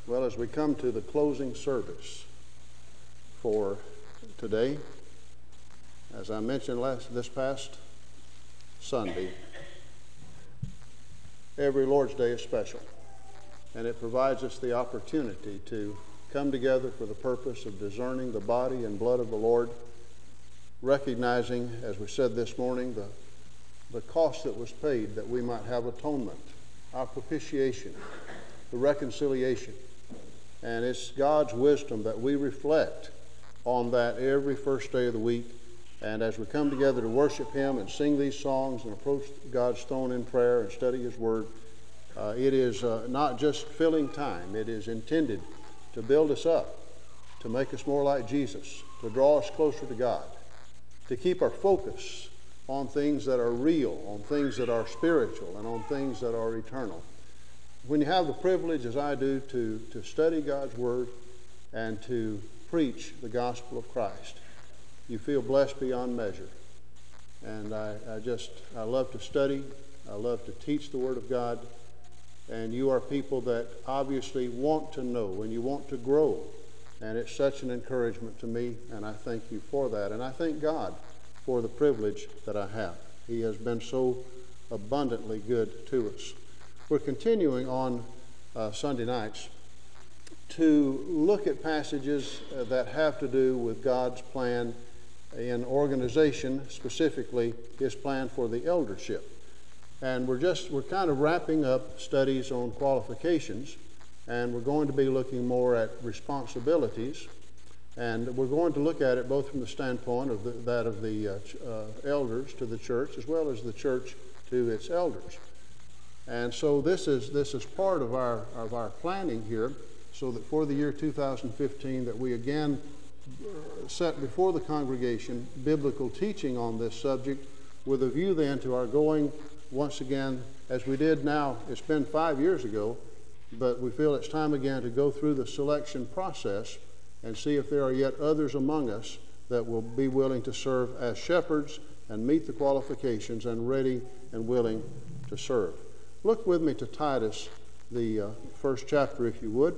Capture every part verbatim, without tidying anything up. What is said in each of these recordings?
Well, as we come to the closing service for today, as I mentioned last this past Sunday, every Lord's Day is special, and it provides us the opportunity to come together for the purpose of discerning the body and blood of the Lord, recognizing, as we said this morning, the, the cost that was paid that we might have atonement, our propitiation, the reconciliation. And it's God's wisdom that we reflect on that every first day of the week. And as we come together to worship Him and sing these songs and approach God's throne in prayer and study His Word, uh, it is uh, not just filling time. It is intended to build us up, to make us more like Jesus, to draw us closer to God, to keep our focus on things that are real, on things that are spiritual, and on things that are eternal. When you have the privilege, as I do, to, to study God's Word and to preach the gospel of Christ, you feel blessed beyond measure. And I, I just, I love to study. I love to teach the Word of God. And you are people that obviously want to know and you want to grow. And it's such an encouragement to me, and I thank you for that. And I thank God for the privilege that I have. He has been so abundantly good to us. We're continuing on uh, Sunday nights to look at passages uh, that have to do with God's plan in organization, specifically His plan for the eldership. And we're just, we're kind of wrapping up studies on qualifications, and we're going to be looking more at responsibilities. And we're going to look at it both from the standpoint of the, that of the uh, ch- uh, elders to the church, as well as the church to its elders. And so this is this is part of our of our planning here, so that for the year two thousand fifteen that we again set before the congregation biblical teaching on this subject, with a view then to our going once again, as we did now. It's been five years ago, but we feel it's time again to go through the selection process and see if there are yet others among us that will be willing to serve as shepherds and meet the qualifications and ready and willing to serve. Look with me to Titus, the uh, first chapter, if you would.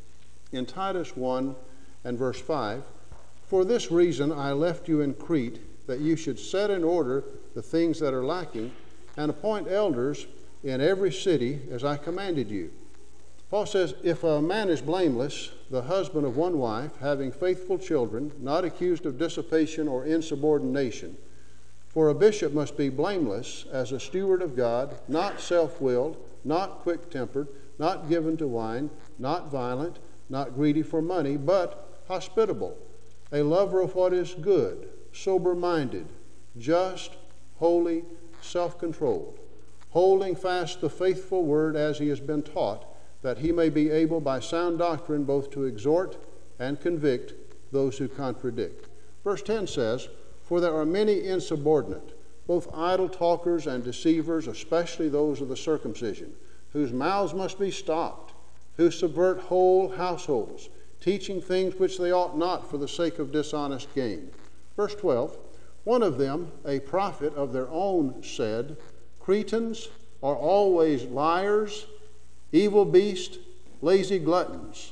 In Titus one and verse five, "For this reason I left you in Crete, that you should set in order the things that are lacking, and appoint elders in every city as I commanded you." Paul says, "If a man is blameless, the husband of one wife, having faithful children, not accused of dissipation or insubordination. For a bishop must be blameless as a steward of God, not self-willed, not quick-tempered, not given to wine, not violent, not greedy for money, but hospitable, a lover of what is good, sober-minded, just, holy, self-controlled, holding fast the faithful word as he has been taught, that he may be able by sound doctrine both to exhort and convict those who contradict." Verse ten says, "For there are many insubordinate, both idle talkers and deceivers, especially those of the circumcision, whose mouths must be stopped, who subvert whole households, teaching things which they ought not for the sake of dishonest gain." Verse twelve, "One of them, a prophet of their own, said, Cretans are always liars, evil beasts, lazy gluttons.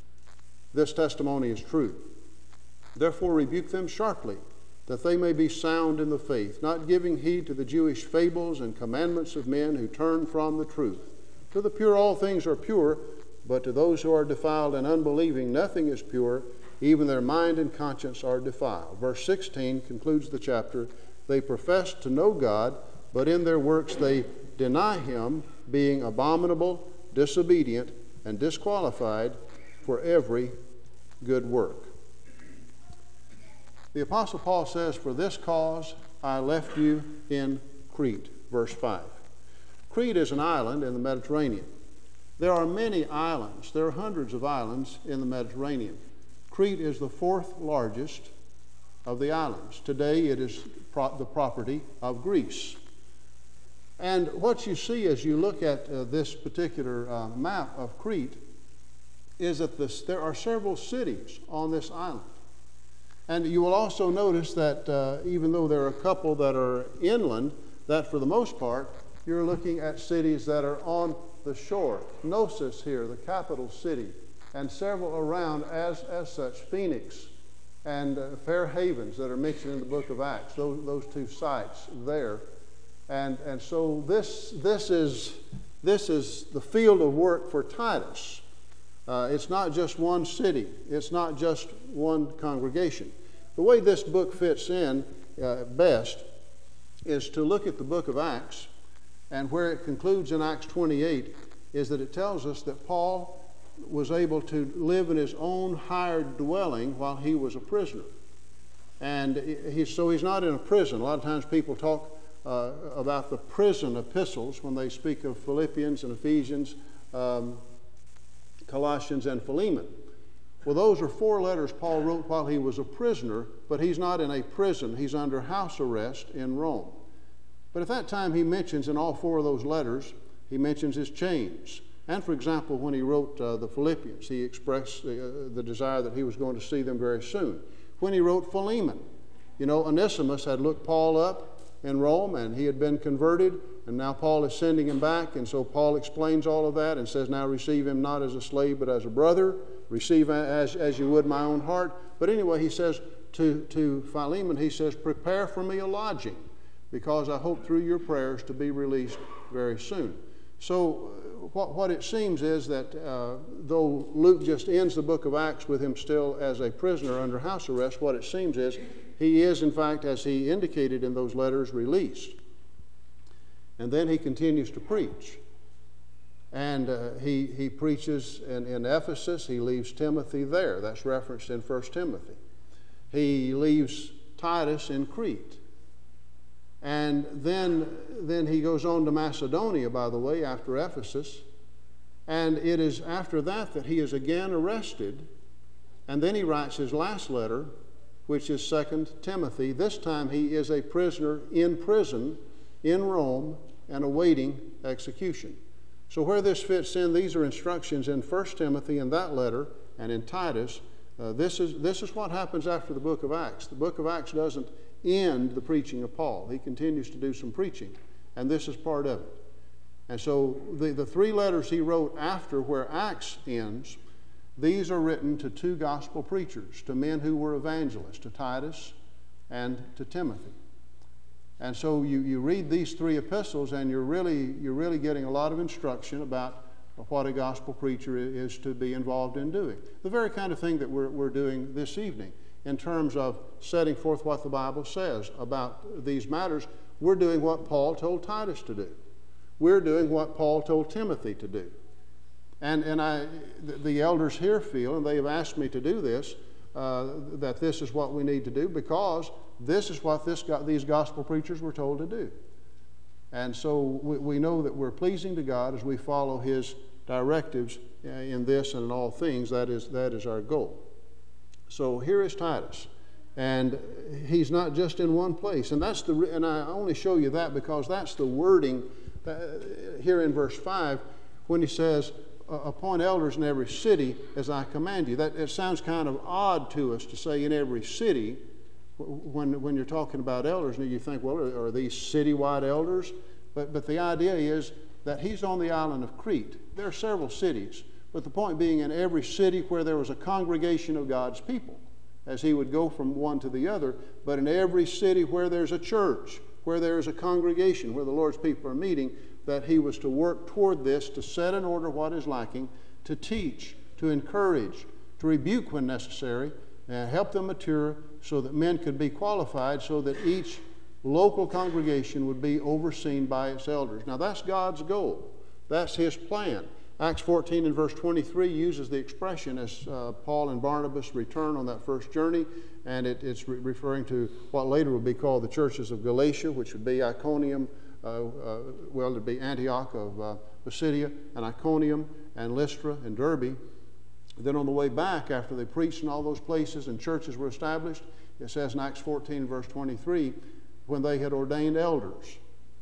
This testimony is true. Therefore rebuke them sharply, that they may be sound in the faith, not giving heed to the Jewish fables and commandments of men who turn from the truth. To the pure all things are pure, but to those who are defiled and unbelieving nothing is pure, even their mind and conscience are defiled." Verse sixteen concludes the chapter. "They profess to know God, but in their works they deny Him, being abominable, disobedient, and disqualified for every good work." The Apostle Paul says, "For this cause I left you in Crete," verse five. Crete is an island in the Mediterranean. There are many islands. There are hundreds of islands in the Mediterranean. Crete is the fourth largest of the islands. Today it is pro- the property of Greece. And what you see as you look at uh, this particular uh, map of Crete is that this, there are several cities on this island. And you will also notice that uh, even though there are a couple that are inland, that for the most part, you're looking at cities that are on the shore. Knossos here, the capital city and several around as, as such, Phoenix and uh, Fair Havens that are mentioned in the book of Acts, those, those two sites there. And, and so this, this, is, this is the field of work for Titus. Uh, it's not just one city. It's not just one congregation. The way this book fits in uh, best is to look at the book of Acts, and where it concludes in Acts twenty-eight is that it tells us that Paul was able to live in his own hired dwelling while he was a prisoner. And he, so he's not in a prison. A lot of times people talk uh, about the prison epistles when they speak of Philippians and Ephesians, um, Colossians and Philemon. Well, those are four letters Paul wrote while he was a prisoner, but he's not in a prison. He's under house arrest in Rome. But at that time he mentions in all four of those letters, he mentions his chains. And for example, when he wrote uh, the Philippians, he expressed uh, the desire that he was going to see them very soon. When he wrote Philemon, you know, Onesimus had looked Paul up in Rome, and he had been converted, and now Paul is sending him back, and so Paul explains all of that and says, now receive him not as a slave but as a brother, receive as, as you would my own heart. But anyway, he says to, to Philemon, he says, prepare for me a lodging, because I hope through your prayers to be released very soon. So uh, what, what it seems is that uh, though Luke just ends the book of Acts with him still as a prisoner under house arrest, what it seems is he is, in fact, as he indicated in those letters, released. And then he continues to preach. And uh, he, he preaches in, in Ephesus. He leaves Timothy there. That's referenced in First Timothy. He leaves Titus in Crete. And then, then he goes on to Macedonia, by the way, after Ephesus. And it is after that that he is again arrested. And then he writes his last letter, which is Second Timothy. This time he is a prisoner in prison in Rome and awaiting execution. So where this fits in, these are instructions in First Timothy in that letter and in Titus. Uh, this is, this is what happens after the book of Acts. The book of Acts doesn't end the preaching of Paul. He continues to do some preaching, and this is part of it. And so the, the three letters he wrote after where Acts ends, these are written to two gospel preachers, to men who were evangelists, to Titus and to Timothy. And so you, you read these three epistles, and you're really, you're really getting a lot of instruction about what a gospel preacher is to be involved in doing. The very kind of thing that we're, we're doing this evening in terms of setting forth what the Bible says about these matters. We're doing what Paul told Titus to do. We're doing what Paul told Timothy to do. And, and I, the elders here feel, and they have asked me to do this, uh, that this is what we need to do because this is what this, these gospel preachers were told to do. And so we, we know that we're pleasing to God as we follow His directives in this and in all things. That is, that is our goal. So here is Titus. And he's not just in one place. And that's the, and I only show you that because that's the wording here in verse five when he says, appoint elders in every city as I command you. That, it sounds kind of odd to us to say in every city when, when you're talking about elders, and you think, well, are, are these citywide elders? But, but the idea is that he's on the island of Crete. There are several cities, but the point being in every city where there was a congregation of God's people, as he would go from one to the other, but in every city where there's a church, where there's a congregation, where the Lord's people are meeting, that he was to work toward this, to set in order what is lacking, to teach, to encourage, to rebuke when necessary, and help them mature so that men could be qualified so that each local congregation would be overseen by its elders. Now that's God's goal. That's his plan. Acts fourteen and verse twenty-three uses the expression as uh, Paul and Barnabas return on that first journey, and it, it's re- referring to what later will be called the churches of Galatia, which would be Iconium, uh, uh, well, it would be Antioch of uh, Pisidia, and Iconium, and Lystra, and Derbe. Then on the way back, after they preached in all those places and churches were established, it says in Acts fourteen, verse twenty-three, when they had ordained elders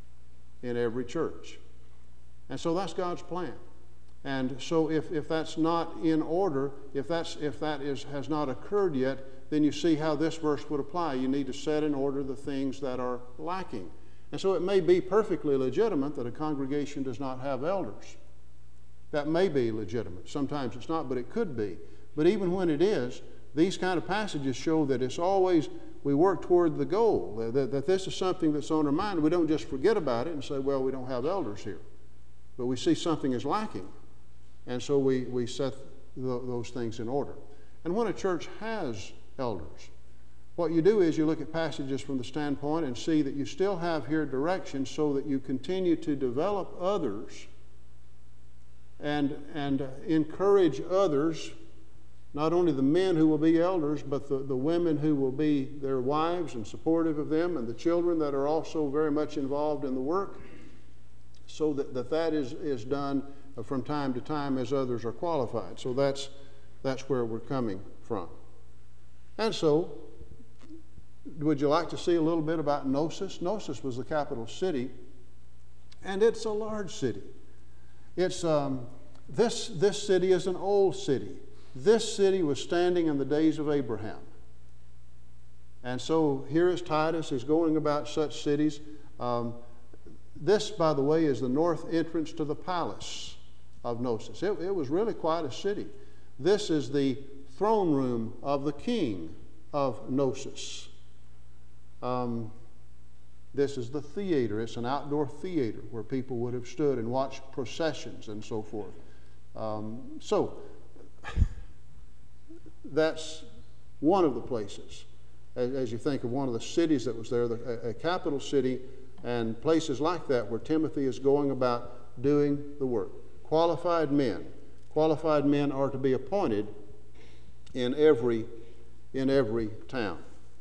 in every church. And so that's God's plan. And so if, if that's not in order, if, that's, if that is, has not occurred yet, then you see how this verse would apply. You need to set in order the things that are lacking. And so it may be perfectly legitimate that a congregation does not have elders. That may be legitimate. Sometimes it's not, but it could be. But even when it is, these kind of passages show that it's always, we work toward the goal, that, that this is something that's on our mind. We don't just forget about it and say, well, we don't have elders here. But we see something is lacking. And so we, we set the, those things in order. And when a church has elders, what you do is you look at passages from the standpoint and see that you still have here direction so that you continue to develop others and, and uh, encourage others, not only the men who will be elders, but the, the women who will be their wives and supportive of them, and the children that are also very much involved in the work, so that that, that is, is done from time to time as others are qualified. So that's, that's where we're coming from. And so, would you like to see a little bit about Gnosis? Gnosis was the capital city, and it's a large city. It's, um, this, this city is an old city. This city was standing in the days of Abraham. And so here is Titus, is going about such cities. Um, this, by the way, is the north entrance to the palace of Gnosis. It, it was really quite a city. This is the throne room of the king of Gnosis. Um, this is the theater. It's an outdoor theater where people would have stood and watched processions and so forth. Um, so, that's one of the places, as, as you think of one of the cities that was there, the, a, a capital city, and places like that where Timothy is going about doing the work. Qualified men. Qualified men are to be appointed in every, in every town.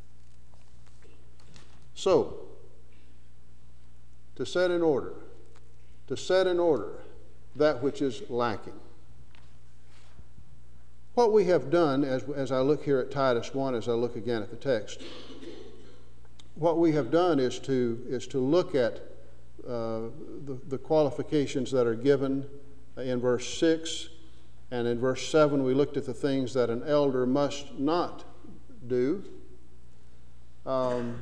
So, to set in order, to set in order that which is lacking. What we have done, as, as I look here at Titus one, as I look again at the text, what we have done is to, is to look at uh, the, the qualifications that are given in verse six, and in verse seven we looked at the things that an elder must not do. Um,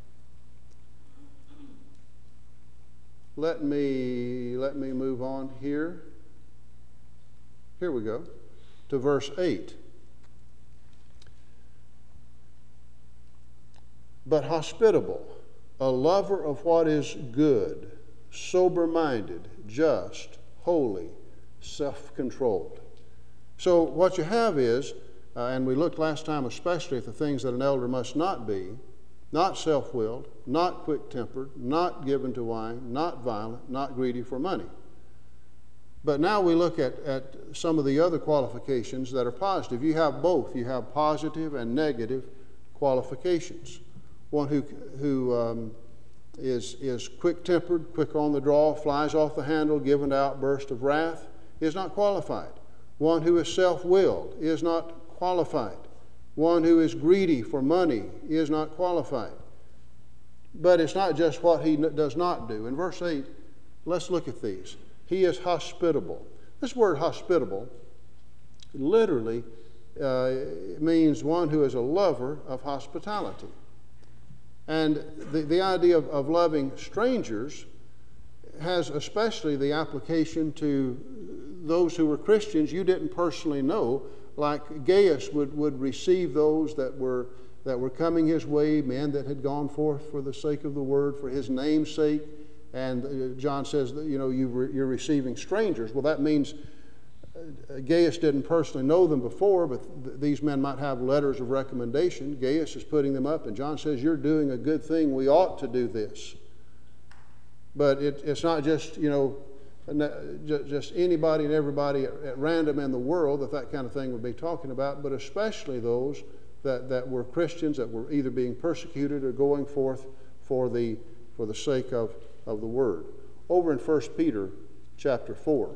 let me, let me move on here. Here we go. To verse eight. But hospitable, a lover of what is good, sober-minded, just, holy, self-controlled. So what you have is, uh, and we looked last time especially at the things that an elder must not be, not self-willed, not quick-tempered, not given to wine, not violent, not greedy for money. But now we look at, at some of the other qualifications that are positive. You have both. You have positive and negative qualifications. One who, who um, is, is quick-tempered, quick on the draw, flies off the handle, given to outburst of wrath, is not qualified. One who is self-willed is not qualified. One who is greedy for money is not qualified. But it's not just what he does not do. In verse eight, let's look at these. He is hospitable. This word hospitable literally uh, means one who is a lover of hospitality. And the, the idea of, of loving strangers has especially the application to those who were Christians you didn't personally know, like Gaius would, would receive those that were, that were coming his way, men that had gone forth for the sake of the word, for his name's sake. And John says that, you know, you're receiving strangers. Well, that means Gaius didn't personally know them before, but th- these men might have letters of recommendation. Gaius is putting them up, and John says, you're doing a good thing. We ought to do this. But it, it's not just, you know, just anybody and everybody at, at random in the world that that kind of thing would be talking about, but especially those that, that were Christians that were either being persecuted or going forth for the, for the sake of of the word. Over in First Peter chapter four.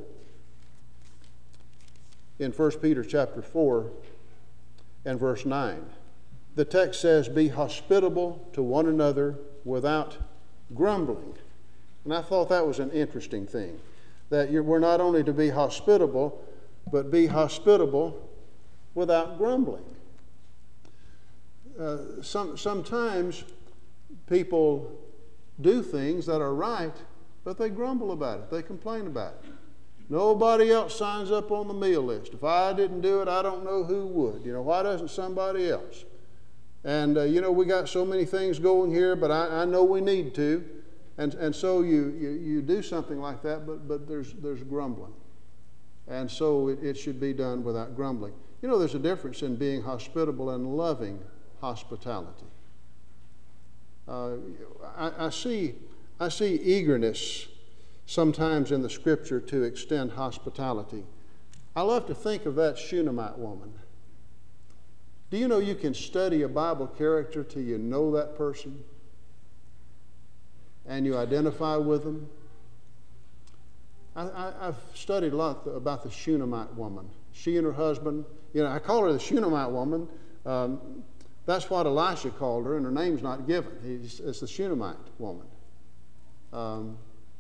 In First Peter chapter four and verse nine, the text says, be hospitable to one another without grumbling. And I thought that was an interesting thing, that you're, we're not only to be hospitable, but be hospitable without grumbling. Uh, some, sometimes people do things that are right, but they grumble about it. They complain about it. Nobody else signs up on the meal list. If I didn't do it, I don't know who would. You know, why doesn't somebody else? And, uh, you know, we got so many things going here, but I, I know we need to. And, and so you, you, you do something like that, but, but there's, there's grumbling. And so it, it should be done without grumbling. You know, there's a difference in being hospitable and loving hospitality. Uh, I, I see, I see eagerness sometimes in the Scripture to extend hospitality. I love to think of that Shunammite woman. Do you know you can study a Bible character till you know that person and you identify with them? I, I, I've studied a lot about the Shunammite woman. She and her husband, you know, I call her the Shunammite woman. Um, that's what Elisha called her, and her name's not given. He's, it's the Shunammite woman. Um,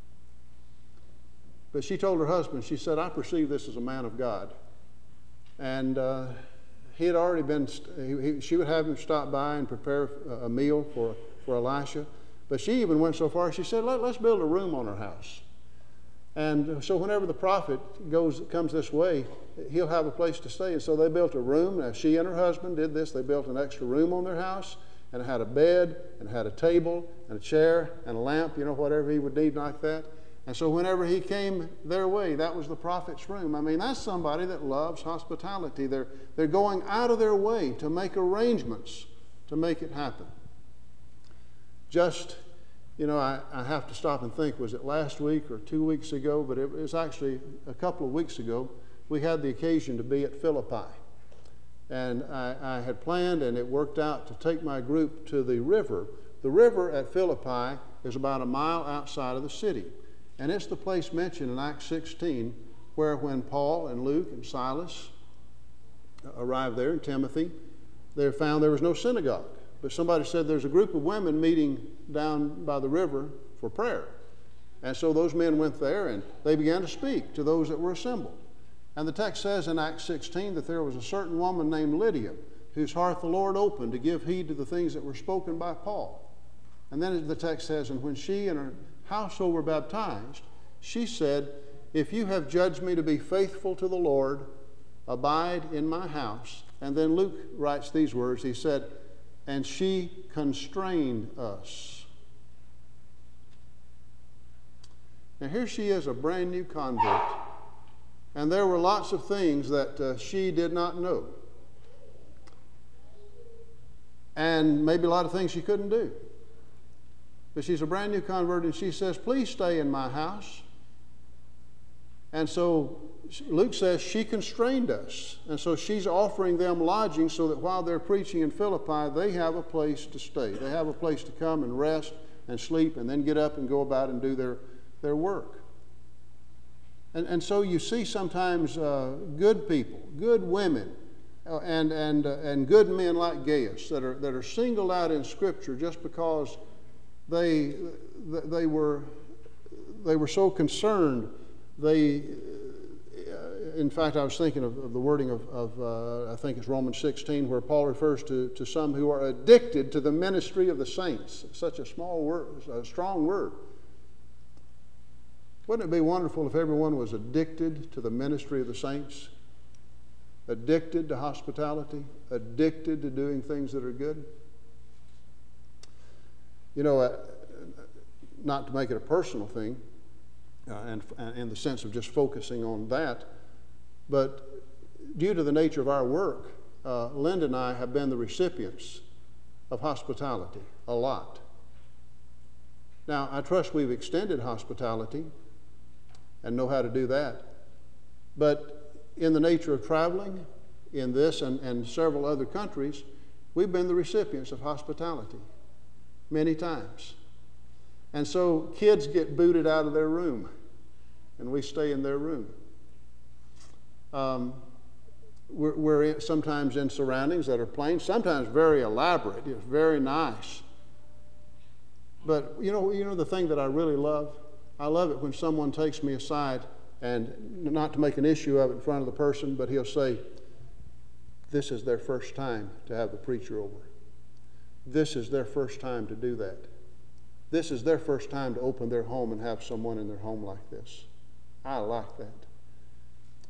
but she told her husband, she said, I perceive this as a man of God. And uh, he had already been, he, he, she would have him stop by and prepare a, a meal for, for Elisha. But she even went so far, she said, Let, let's build a room on our house. And so whenever the prophet goes comes this way, he'll have a place to stay. And so they built a room. Now, she and her husband did this. They built an extra room on their house, and it had a bed, and it had a table, and a chair, and a lamp, you know, whatever he would need like that. And so whenever he came their way, that was the prophet's room. I mean, that's somebody that loves hospitality. They're, they're going out of their way to make arrangements to make it happen. Just... You know, I, I have to stop and think, was it last week or two weeks ago? But it was actually a couple of weeks ago. We had the occasion to be at Philippi. And I, I had planned, and it worked out, to take my group to the river. The river at Philippi is about a mile outside of the city. And it's the place mentioned in Acts sixteen where when Paul and Luke and Silas arrived there, and Timothy, they found there was no synagogue. But somebody said there's a group of women meeting down by the river for prayer. And so those men went there and they began to speak to those that were assembled. And the text says in Acts sixteen that there was a certain woman named Lydia whose heart the Lord opened to give heed to the things that were spoken by Paul. And then the text says, and when she and her household were baptized, she said, if you have judged me to be faithful to the Lord, abide in my house. And then Luke writes these words. He said, and she constrained us. Now here she is, a brand new convert, and there were lots of things that uh, she did not know, and maybe a lot of things she couldn't do. But she's a brand new convert, and she says, please stay in my house. And so Luke says she constrained us. And so she's offering them lodging so that while they're preaching in Philippi, they have a place to stay. They have a place to come and rest and sleep and then get up and go about and do their, their work. And, and so you see sometimes uh, good people, good women, uh, and, and, uh, and good men like Gaius that are, that are singled out in Scripture just because they, they, were, they were so concerned. They, uh, in fact, I was thinking of, of the wording of, of uh, I think it's Romans sixteen, where Paul refers to, to some who are addicted to the ministry of the saints. Such a small word, a strong word. Wouldn't it be wonderful if everyone was addicted to the ministry of the saints? Addicted to hospitality? Addicted to doing things that are good? You know, uh, not to make it a personal thing, Uh, and, and in the sense of just focusing on that. But due to the nature of our work, uh, Linda and I have been the recipients of hospitality a lot. Now, I trust we've extended hospitality and know how to do that. But in the nature of traveling in this and, and several other countries, we've been the recipients of hospitality many times. And so kids get booted out of their room, and we stay in their room. Um, we're we're in, sometimes in surroundings that are plain, sometimes very elaborate. It's very nice. But you know, you know the thing that I really love? I love it when someone takes me aside, and not to make an issue of it in front of the person, but he'll say, this is their first time to have the preacher over. This is their first time to do that. This is their first time to open their home and have someone in their home like this. I like that.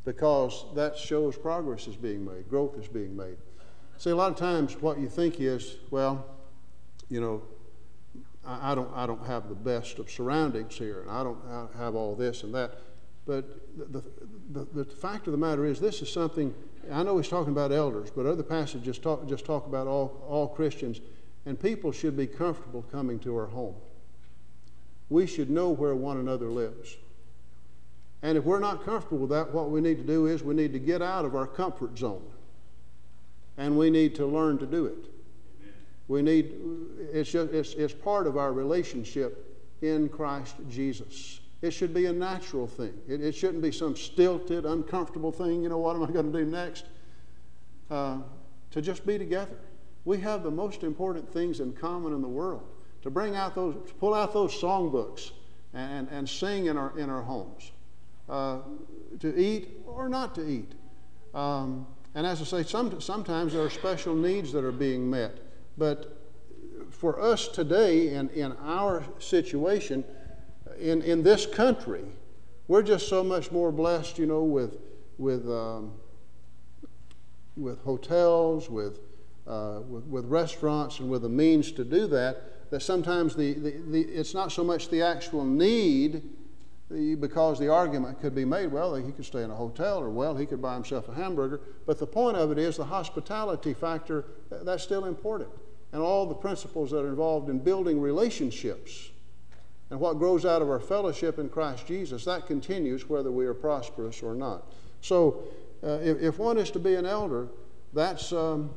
because that shows progress is being made, growth is being made. See, a lot of times what you think is, well, you know, I, I don't I don't have the best of surroundings here, and I don't have all this and that. But the, the, the fact of the matter is, this is something, I know he's talking about elders, but other passages talk, just talk about all, all Christians, and people should be comfortable coming to our home. We should know where one another lives. And if we're not comfortable with that, what we need to do is we need to get out of our comfort zone. And we need to learn to do it. Amen. We need, it's, just, it's, it's part of our relationship in Christ Jesus. It should be a natural thing. It, it shouldn't be some stilted, uncomfortable thing. You know, what am I going to do next? Uh, to just be together. We have the most important things in common in the world. To bring out those, to pull out those songbooks and, and sing in our, in our homes. Uh, to eat or not to eat. Um, and as I say, some, sometimes there are special needs that are being met. But for us today, in, in our situation, In, in this country, we're just so much more blessed, you know, with with um, with hotels, with, uh, with with restaurants, and with the means to do that. That sometimes the, the, the it's not so much the actual need, the, because the argument could be made, well, he could stay in a hotel, or well, he could buy himself a hamburger. But the point of it is the hospitality factor. That's still important, and all the principles that are involved in building relationships. And what grows out of our fellowship in Christ Jesus, that continues whether we are prosperous or not. So uh, if, if one is to be an elder, that's, um,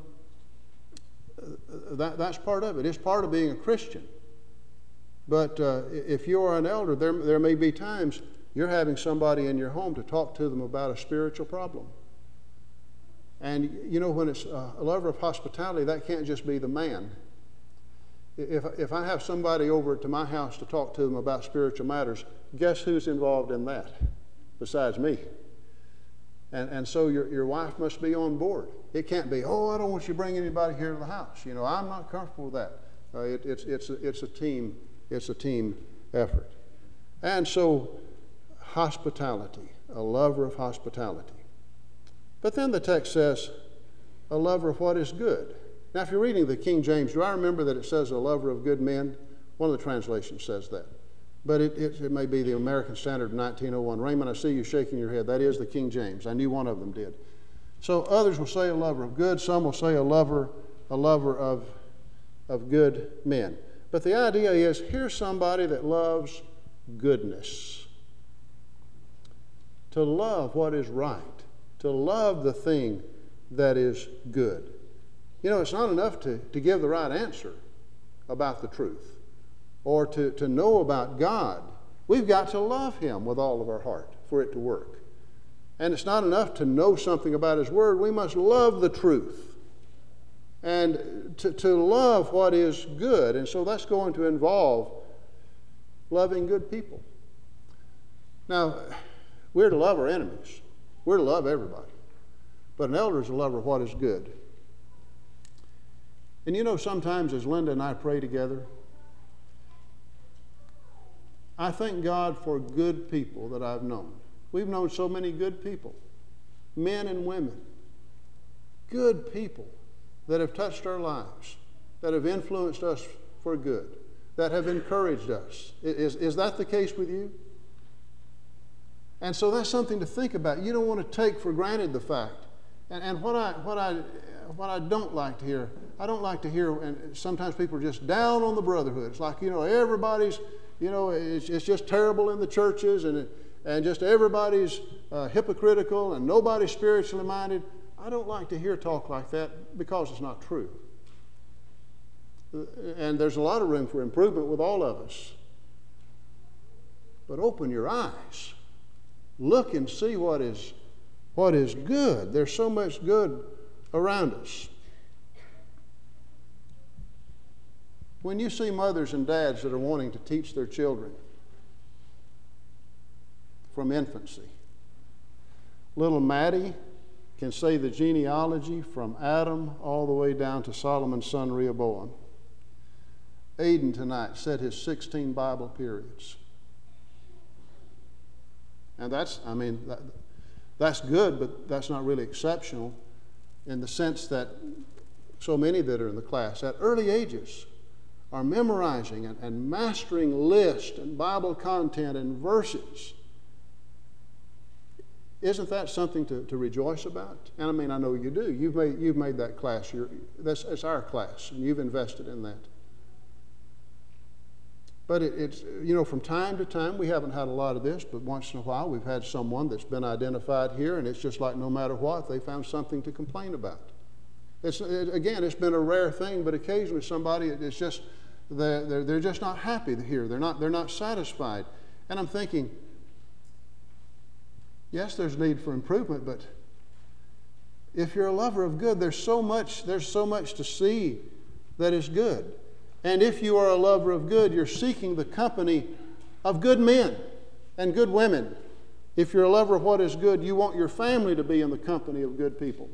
that, that's part of it. It's part of being a Christian. But uh, if you are an elder, there, there may be times you're having somebody in your home to talk to them about a spiritual problem. And you know, when it's a lover of hospitality, that can't just be the man. If, if I have somebody over to my house to talk to them about spiritual matters, guess who's involved in that besides me? And, and so your, your wife must be on board. It can't be, oh, I don't want you to bring anybody here to the house. You know, I'm not comfortable with that. Uh, it, it's, it's, a, it's, a team, it's a team effort. And so hospitality, a lover of hospitality. But then the text says, a lover of what is good. Now, if you're reading the King James, do I remember that it says a lover of good men? One of the translations says that. But it, it, it may be the American Standard nineteen oh one. Raymond, I see you shaking your head. That is the King James. I knew one of them did. So others will say a lover of good. Some will say a lover, a lover of, of good men. But the idea is, here's somebody that loves goodness. To love what is right. To love the thing that is good. You know, it's not enough to, to give the right answer about the truth or to, to know about God. We've got to love Him with all of our heart for it to work. And it's not enough to know something about His Word. We must love the truth and to, to love what is good. And so that's going to involve loving good people. Now, we're to love our enemies. We're to love everybody. But an elder is a lover of what is good. And you know, sometimes as Linda and I pray together, I thank God for good people that I've known. We've known so many good people, men and women, good people that have touched our lives, that have influenced us for good, that have encouraged us. Is, is that the case with you? And so that's something to think about. You don't want to take for granted the fact. And, and what I what I what I don't like to hear, I don't like to hear, and sometimes people are just down on the brotherhood. It's like, you know, everybody's, you know, it's, it's just terrible in the churches, and and just everybody's uh, hypocritical, and nobody's spiritually minded. I don't like to hear talk like that because it's not true. And there's a lot of room for improvement with all of us. But open your eyes. Look and see what is what is good. There's so much good around us. When you see mothers and dads that are wanting to teach their children from infancy, little Maddie can say the genealogy from Adam all the way down to Solomon's son Rehoboam. Aiden tonight said his sixteen Bible periods. And that's, I mean, that, That's good, but that's not really exceptional in the sense that so many that are in the class at early ages are memorizing and, and mastering lists and Bible content and verses. Isn't that something to, to rejoice about? And I mean, I know you do. You've made, you've made that class. Your, that's, that's our class, and you've invested in that. But it, it's, you know, from time to time, we haven't had a lot of this, but once in a while we've had someone that's been identified here, and it's just like no matter what, they found something to complain about. It's, it, again, it's been a rare thing, but occasionally somebody, it's just, they're, they're, they're just not happy here. They're not, they're not satisfied. And I'm thinking, yes, there's need for improvement, but if you're a lover of good, there's so much, there's so much to see that is good. And if you are a lover of good, you're seeking the company of good men and good women. If you're a lover of what is good, you want your family to be in the company of good people.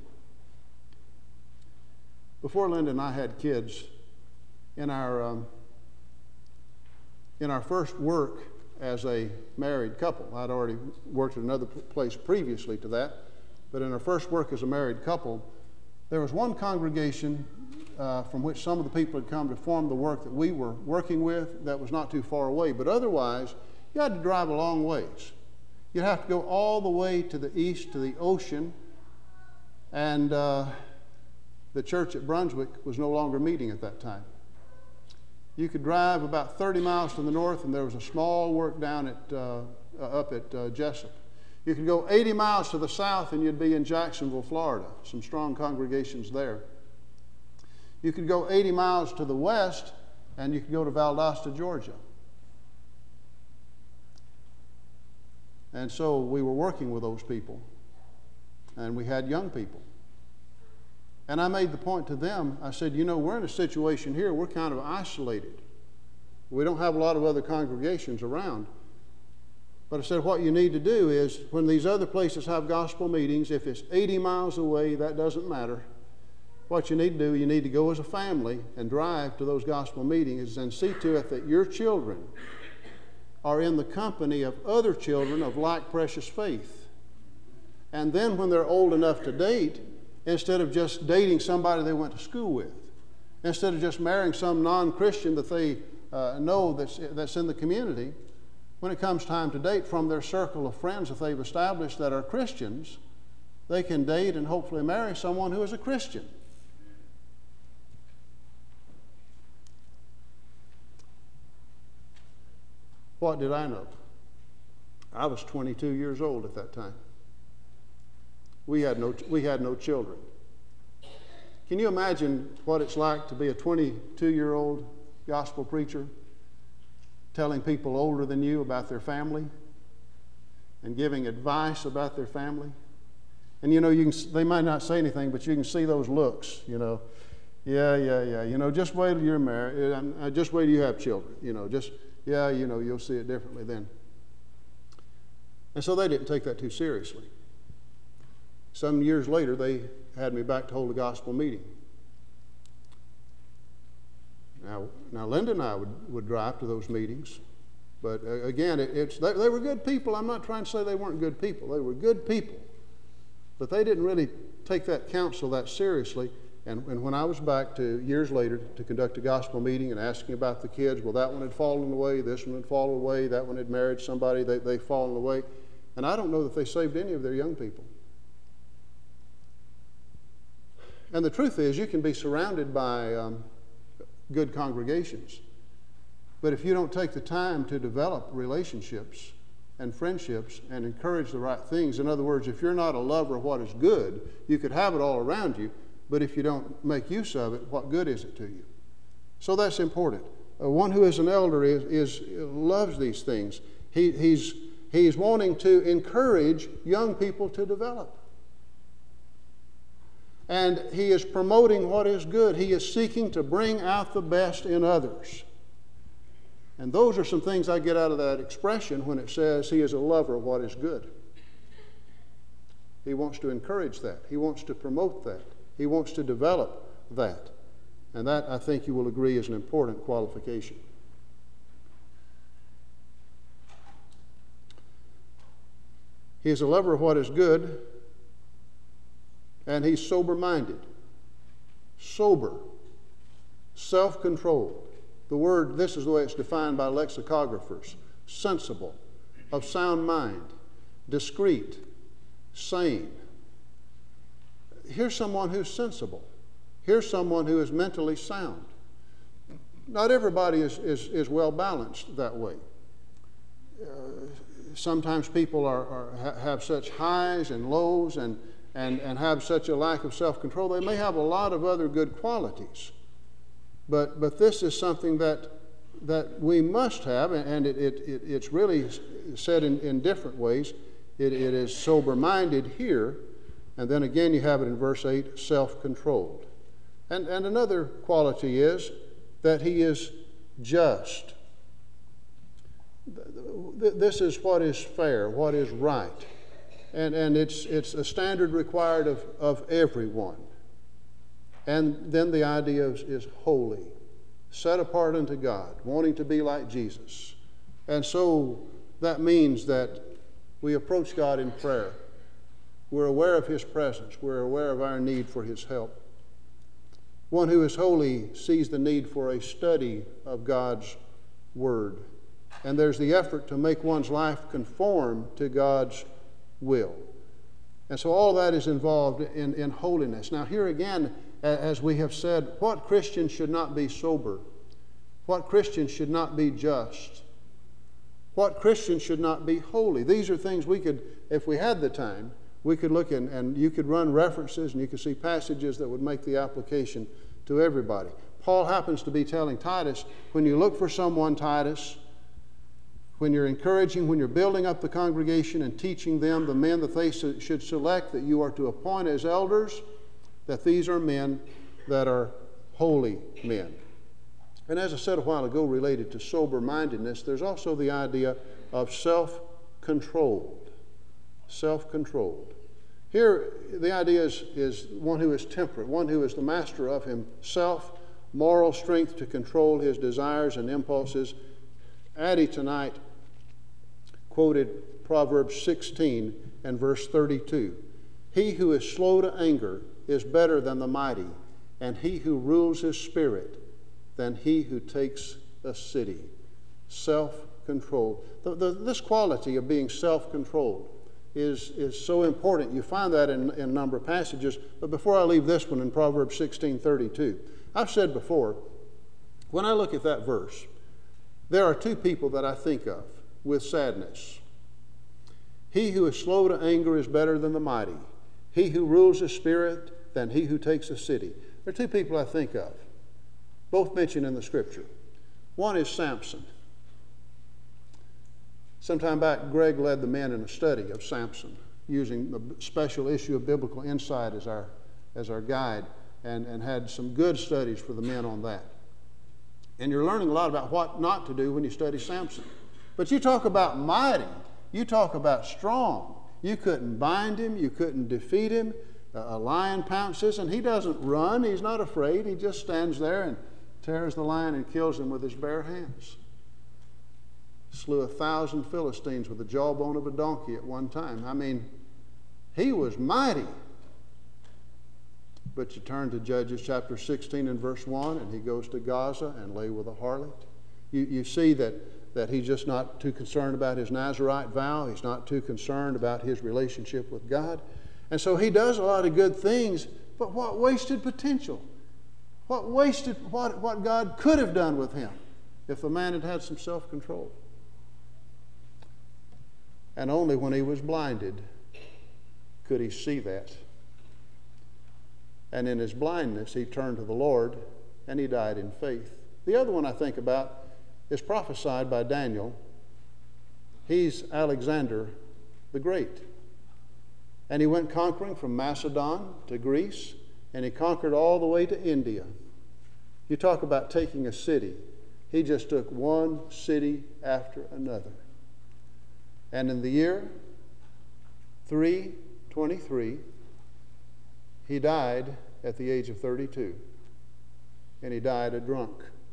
Before Linda and I had kids, in our, um, in our first work as a married couple, I'd already worked at another place previously to that, but in our first work as a married couple, there was one congregation Uh, from which some of the people had come to form the work that we were working with that was not too far away. But otherwise, you had to drive a long ways. You'd have to go all the way to the east to the ocean, and uh, the church at Brunswick was no longer meeting at that time. You could drive about thirty miles to the north, and there was a small work down at, uh, up at uh, Jessup. You could go eighty miles to the south, and you'd be in Jacksonville, Florida. Some strong congregations there. You could go eighty miles to the west, and you could go to Valdosta, Georgia. And so we were working with those people, and we had young people. And I made the point to them, I said, you know, we're in a situation here, we're kind of isolated. We don't have a lot of other congregations around. But I said, what you need to do is, when these other places have gospel meetings, if it's eighty miles away, that doesn't matter. What you need to do, you need to go as a family and drive to those gospel meetings and see to it that your children are in the company of other children of like precious faith. And then when they're old enough to date, instead of just dating somebody they went to school with, instead of just marrying some non-Christian that they uh, know that's, that's in the community, when it comes time to date from their circle of friends that they've established that are Christians, they can date and hopefully marry someone who is a Christian. What did I know? I was twenty-two years old at that time. We had no, we had no children. Can you imagine what it's like to be a twenty-two-year-old gospel preacher telling people older than you about their family and giving advice about their family? And you know, you can, they might not say anything, but you can see those looks, you know. Yeah, yeah, yeah. You know, just wait till you're married. Just wait till you have children. You know, just... Yeah, you know, you'll see it differently then. And so they didn't take that too seriously. Some years later, they had me back to hold a gospel meeting. Now, now Linda and I would, would drive to those meetings. But uh, again, it, it's they, they were good people. I'm not trying to say they weren't good people. They were good people. But they didn't really take that counsel that seriously. And, and when I was back to years later to conduct a gospel meeting and asking about the kids, well, that one had fallen away, this one had fallen away, that one had married somebody, they, they've fallen away. And I don't know that they saved any of their young people. And the truth is, you can be surrounded by um, good congregations. But if you don't take the time to develop relationships and friendships and encourage the right things, in other words, if you're not a lover of what is good, you could have it all around you, but if you don't make use of it, what good is it to you? So that's important. Uh, one who is an elder is, is loves these things. He, he's, he's wanting to encourage young people to develop. And he is promoting what is good. He is seeking to bring out the best in others. And those are some things I get out of that expression when it says he is a lover of what is good. He wants to encourage that. He wants to promote that. He wants to develop that. And that, I think you will agree, is an important qualification. He is a lover of what is good, and he's sober-minded. Sober, self-controlled. The word, this is the way it's defined by lexicographers. Sensible, of sound mind, discreet, sane. Here's someone who's sensible. Here's someone who is mentally sound. Not everybody is, is, is well balanced that way. Uh, sometimes people are, are, have such highs and lows and, and, and have such a lack of self-control. They may have a lot of other good qualities. But, but this is something that, that we must have, and it, it, it, it's really said in, in different ways. It, it is sober-minded here, and then again you have it in verse eight, self-controlled. And, and another quality is that he is just. This is what is fair, what is right. And, and it's, it's a standard required of, of everyone. And then the idea is, is holy, set apart unto God, wanting to be like Jesus. And so that means that we approach God in prayer. We're aware of his presence. We're aware of our need for his help. One who is holy sees the need for a study of God's word. And there's the effort to make one's life conform to God's will. And so all that is involved in, in holiness. Now here again, as we have said, what Christian should not be sober? What Christian should not be just? What Christian should not be holy? These are things we could, if we had the time, we could look in, and you could run references and you could see passages that would make the application to everybody. Paul happens to be telling Titus, when you look for someone, Titus, when you're encouraging, when you're building up the congregation and teaching them the men that they should select, that you are to appoint as elders, that these are men that are holy men. And as I said a while ago, related to sober-mindedness, there's also the idea of self-controlled. Self-controlled. Here, the idea is, is one who is temperate, one who is the master of himself, moral strength to control his desires and impulses. Addie tonight quoted Proverbs sixteen and verse thirty-two. He who is slow to anger is better than the mighty, and he who rules his spirit than he who takes a city. Self-control. The, the, this quality of being self-controlled is, is so important. You find that in, in a number of passages. But before I leave this one in Proverbs sixteen thirty-two, I've said before, when I look at that verse, there are two people that I think of with sadness. He who is slow to anger is better than the mighty. He who rules his spirit than he who takes a city. There are two people I think of, both mentioned in the Scripture. One is Samson. Sometime back, Greg led the men in a study of Samson, using a special issue of Biblical Insight as our, as our guide, and, and had some good studies for the men on that. And you're learning a lot about what not to do when you study Samson. But you talk about mighty, you talk about strong. You couldn't bind him, you couldn't defeat him. A lion pounces, and he doesn't run, he's not afraid, he just stands there and tears the lion and kills him with his bare hands. Slew a thousand Philistines with the jawbone of a donkey at one time. I mean, he was mighty. But you turn to Judges chapter sixteen and verse one, and he goes to Gaza and lay with a harlot. You, you see that, that he's just not too concerned about his Nazirite vow. He's not too concerned about his relationship with God. And so he does a lot of good things, but what wasted potential? What wasted what, what God could have done with him if the man had had some self-control? And only when he was blinded could he see that. And in his blindness, he turned to the Lord, and he died in faith. The other one I think about is prophesied by Daniel. He's Alexander the Great. And he went conquering from Macedon to Greece, and he conquered all the way to India. You talk about taking a city. He just took one city after another. And in the year three twenty-three, he died at the age of thirty-two. And he died a drunk.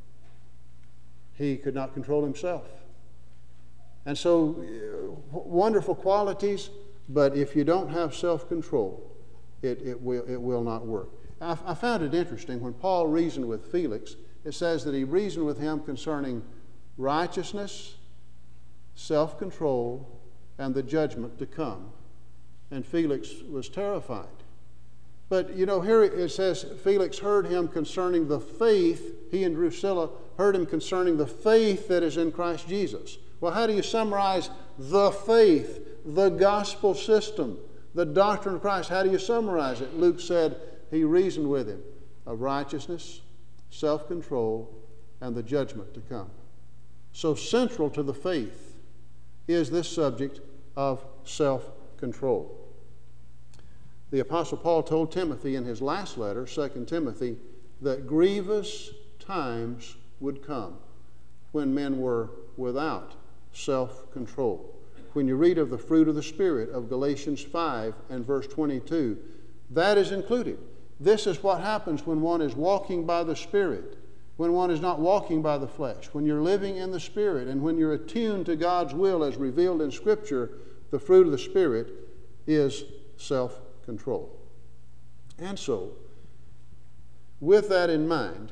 He could not control himself. And so, uh, wonderful qualities, But if you don't have self-control, it, it, will, it will not work. I, I found it interesting when Paul reasoned with Felix, it says that he reasoned with him concerning righteousness, self-control, and the judgment to come. And Felix was terrified. But, you know, here it says Felix heard him concerning the faith. He and Drusilla heard him concerning the faith that is in Christ Jesus. Well, how do you summarize the faith, the gospel system, the doctrine of Christ? How do you summarize it? Luke said he reasoned with him of righteousness, self-control, and the judgment to come. So central to the faith is this subject of self-control. The Apostle Paul told Timothy in his last letter, Second Timothy, that grievous times would come when men were without self-control. When you read of the fruit of the Spirit of Galatians five and verse twenty-two, that is included. This is what happens when one is walking by the Spirit, when one is not walking by the flesh. When you're living in the Spirit and when you're attuned to God's will as revealed in Scripture, the fruit of the Spirit is self-control. And so, with that in mind,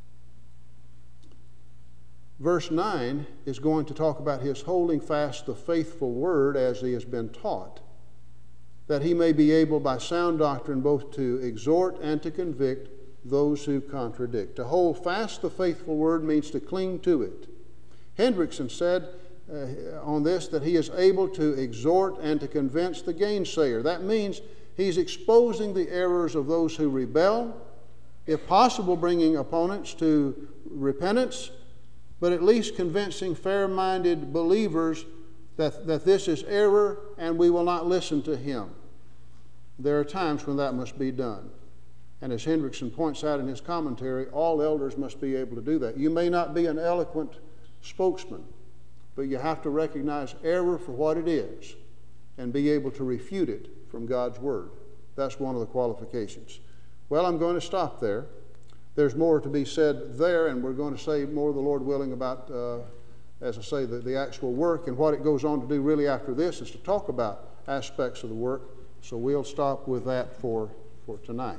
verse nine is going to talk about his holding fast the faithful word as he has been taught, that he may be able by sound doctrine both to exhort and to convict those who contradict. To hold fast the faithful word means to cling to it. Hendrickson said uh, on this that he is able to exhort and to convince the gainsayer. That means he's exposing the errors of those who rebel, if possible bringing opponents to repentance, but at least convincing fair-minded believers that, that this is error and we will not listen to him. There are times when that must be done. And as Hendrickson points out in his commentary, all elders must be able to do that. You may not be an eloquent spokesman, but you have to recognize error for what it is and be able to refute it from God's Word. That's one of the qualifications. Well, I'm going to stop there. There's more to be said there, and we're going to say more, the Lord willing, about, uh, as I say, the, the actual work. And what it goes on to do really after this is to talk about aspects of the work. So we'll stop with that for, for tonight.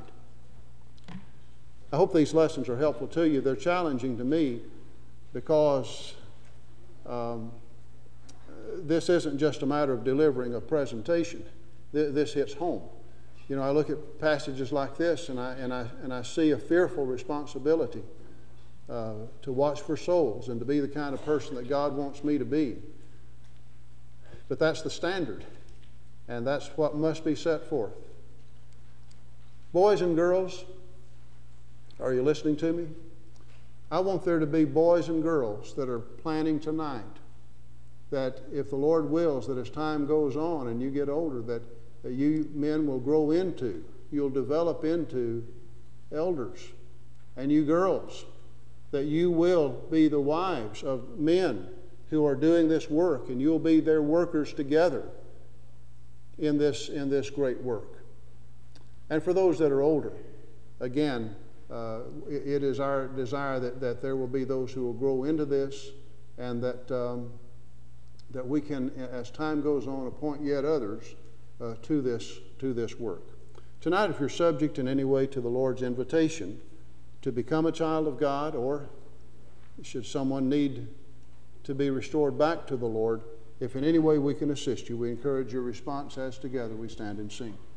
I hope these lessons are helpful to you. They're challenging to me because um, this isn't just a matter of delivering a presentation. This hits home. You know, I look at passages like this and I, and I, and I see a fearful responsibility uh, to watch for souls and to be the kind of person that God wants me to be. But that's the standard, and that's what must be set forth. Boys and girls, are you listening to me? I want there to be boys and girls that are planning tonight that if the Lord wills, that as time goes on and you get older, that, that you men will grow into, you'll develop into elders. And you girls, that you will be the wives of men who are doing this work, and you'll be their workers together in this, in this great work. And for those that are older, again, uh, it, it is our desire that, that there will be those who will grow into this, and that, um, that we can, as time goes on, appoint yet others uh, to this, to this work. Tonight, if you're subject in any way to the Lord's invitation to become a child of God, or should someone need to be restored back to the Lord, if in any way we can assist you, we encourage your response as together we stand and sing.